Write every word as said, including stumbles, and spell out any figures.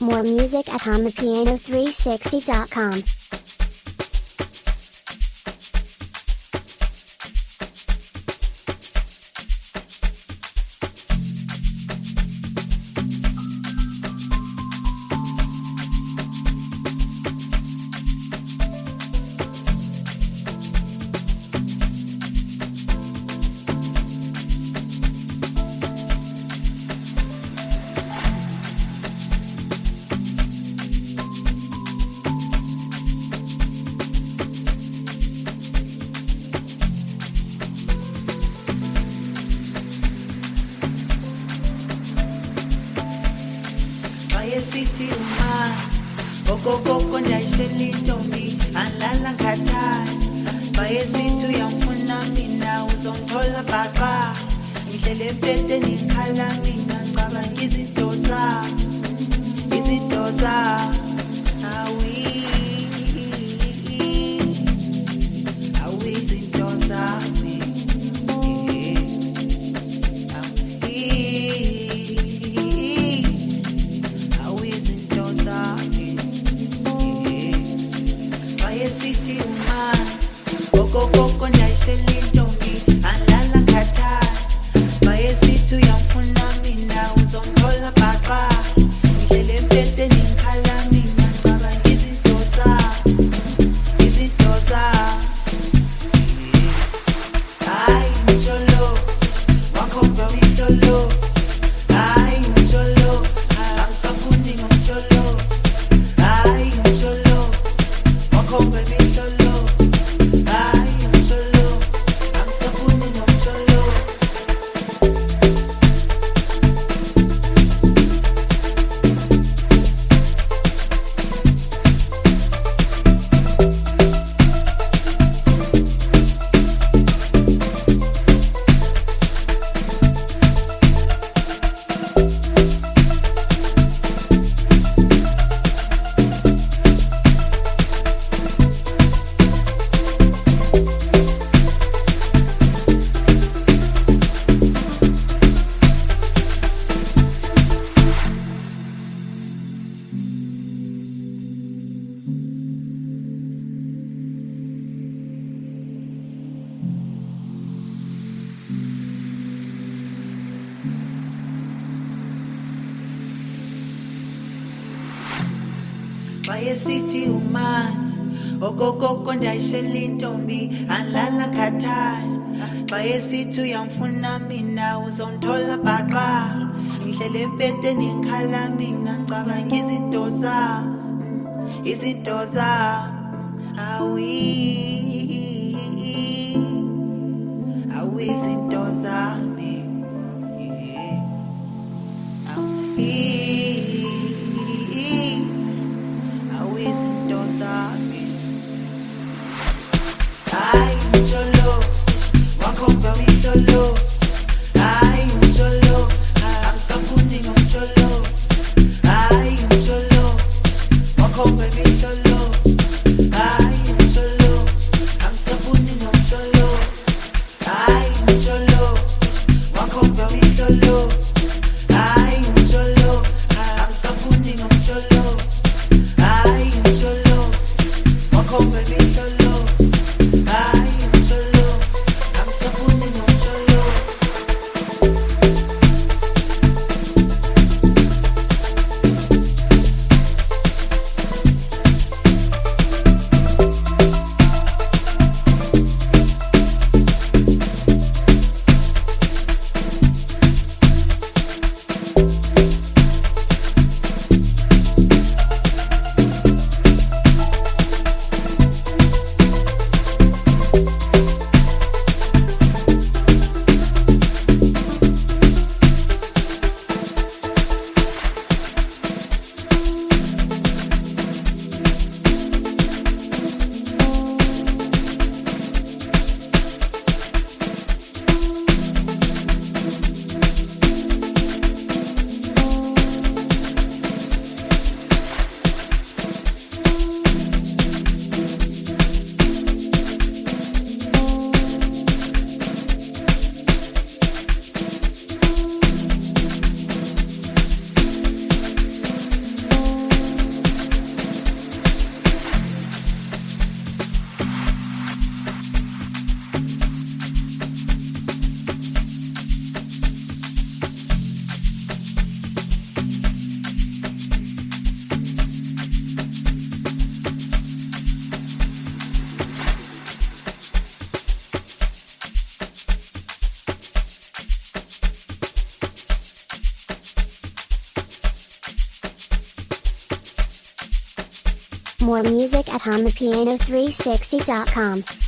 More music at on the piano three sixty dot com. City umat okokoko ndayishela intombi alala ngathana bayesithi uyamfuna mina uzongithola bhaqa indlela empete nikhala mina ngicabanga izinto zami izinto zami awi awi izinto zami City umanzi okokoko ndayishela intombi alala ngathana bayesithi uyamfuna mina uzongithola bhaqa indlela empete nikhala mina ngicabanga izinto zami izinto zami hayi mjolo wakhomba ihlolo hayi mjolo angisafuni ngomjolo hayi mjolo wakhomba ihlolo hayi mjolo angisafuni ngomjolo Bayesithi umanzi okokoko ndayishela intombi alala ngathana bayesithi uyamfuna mina uzongithola bhaqa indlela empete nikhala mina ngicabanga izinto zami izinto zami awi awi izinto zami awi izinto zami hayi mjolo wakhomba ihlolo hayi mjolo angisafuni ngomjolo hayi mjolo wakhomba ihlolo hayi mjolo angisafuni ngomjolo hayi mjolo wakhomba ihlolo hayi mjolo angisafuni ngomjolo hayi mjolo wakhomba ihlolo hayi mjolo angisafuni ngomjolo More music at on the piano three sixty dot com.